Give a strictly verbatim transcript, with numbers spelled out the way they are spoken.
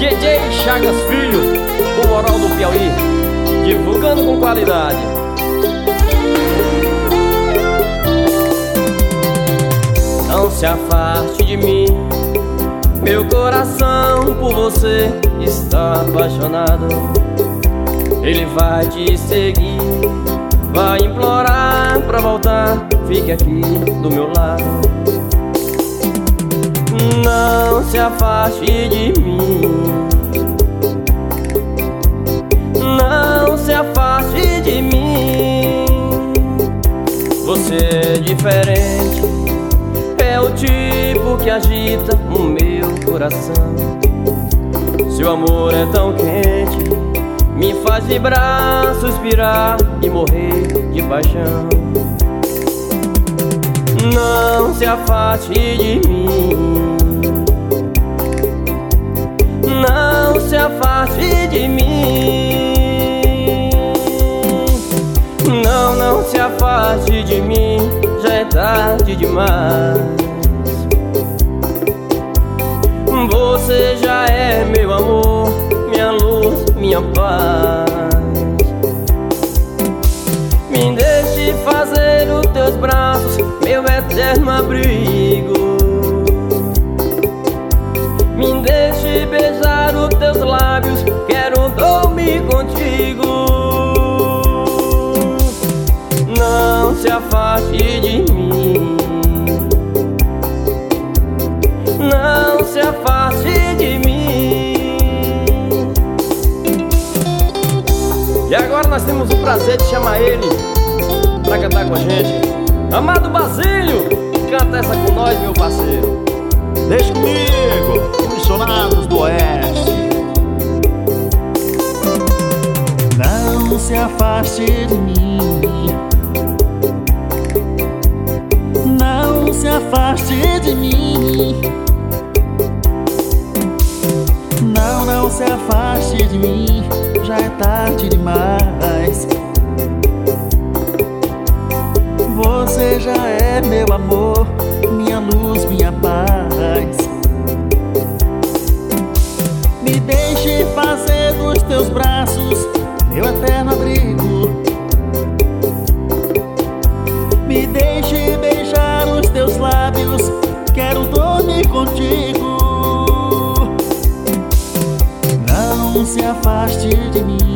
D J Chagas Filho, o moral do Piauí, divulgando com qualidade. Não se afaste de mim, meu coração por você está apaixonado. Ele vai te seguir, vai implorar pra voltar, fique aqui do meu lado. Não se afaste de mim, não se afaste de mim. Você é diferente, é o tipo que agita o meu coração. Seu amor é tão quente, me faz vibrar, suspirar e morrer de paixão. Não se afaste de mim, não se afaste de mim. Não, não se afaste de mim, já é tarde demais. Você já é meu amor, minha luz, minha paz. Me deixe fazer os teus braços meu eterno abrigo. Me deixe beijar os teus lábios, quero dormir contigo. Não se afaste de mim, não se afaste de mim. E agora nós temos o prazer de chamar ele pra cantar com a gente. Amado Basílio, canta essa com nós, meu parceiro. Deixa comigo, Missionários do Oeste. Não se afaste de mim, não se afaste de mim. Não, não se afaste de mim, já é tarde demais. Você já é meu amor, minha luz, minha paz. Me deixe fazer dos teus braços meu eterno abrigo. Me deixe beijar os teus lábios, quero dormir contigo. Não se afaste de mim,